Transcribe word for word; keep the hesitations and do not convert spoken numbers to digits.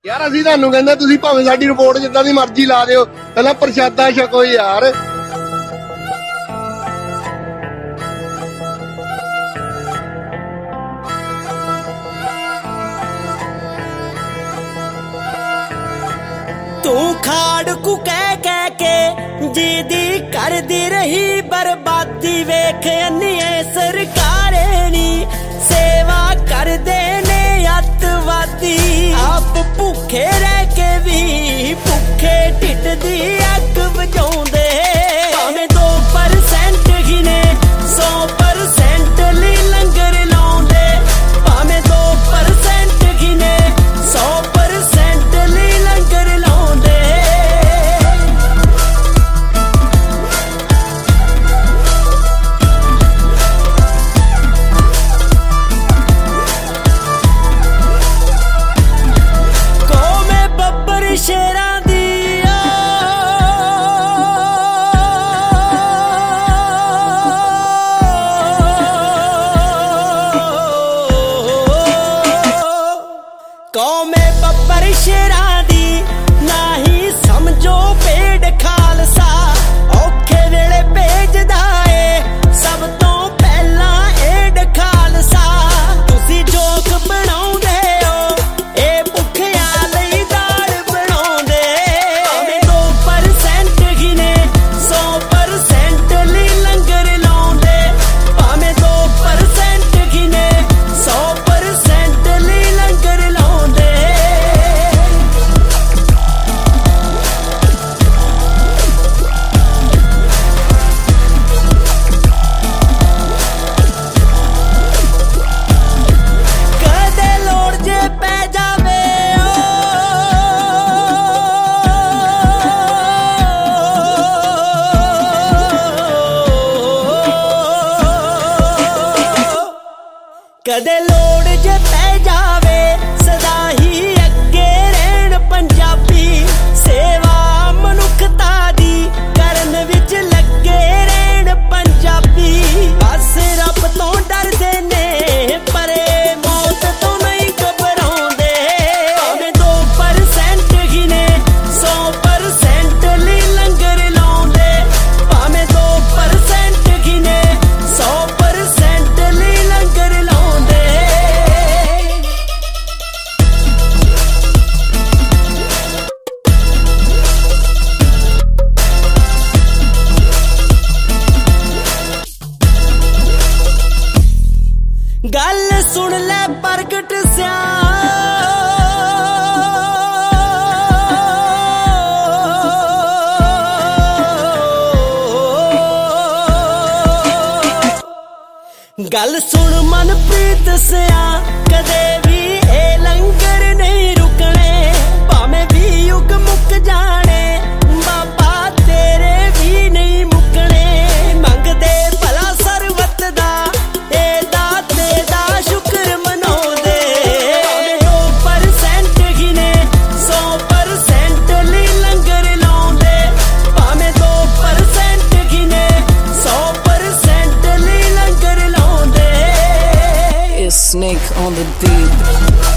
यार असीं तुहानूं कहंदे तुसीं भावें साडी रिपोर्ट जिद्दां दी मर्जी ला दिओ, पहलां प्रशादा छको यार। तू खाड़ कू कह कह के जीदी कर दी रही बर्बादी, वेख अन्निए सरकारे नी सेवा कर देने अतवादी। आप भुखे रह के भी भुखे ढिड दी अग वजाउंदे, भावें दो परसेंट ही ने सौ परसेंट ली लंगर लाउंदे, भावें दो परसेंट ही ने सौ परसेंट ली लंगर लाउंदे। शेरां दी कौमे बब्बर शेरां दी नाही समझो पेड़ खालसा, औखे वेले भेजदा ए सब तो पहला एड खालसा। तुसी जोक बनाउंदे हो ए भुखिया लई दाल बनाउंदे, भावें दो परसेंट ही ने सौ परसेंट ली लंगर लाउंदे, भावें दो परसेंट ही ने सौ परसेंट ली लंगर लाउंदे। कदे लोड़ जे पै जावे कदे लोड़ जे पै जावे सदा ही अगे रहन पंजाबी, सेवा मनुखता दी करन विच लगे रहन पंजाबी। बस रब तो डरदे ने परे मौत तो नहीं घबराउंदे, भावें दो परसेंट ही ने सौ परसेंट ली लंगर लाउंदे, भावें दो परसेंट ही ने सौ परसेंट ली लंगर लाउंदे। गल सुन ले प्रगट सिया गल सुन मनप्रीत सिया, कदे भी ए लंगर नहीं रुकने, भावें भी युग मुक जाने बाबा तेरे भी नहीं मुकने। मंगदे भला सरबत दा ए दाते दा शुक्र मनाउंदे, भावें दो परसेंट ही ने सौ परसेंट ली लंगर लाउंदे, भावें दो परसेंट ही ने सौ परसेंट ली लंगर लाउंदे। It's Snake on the beat.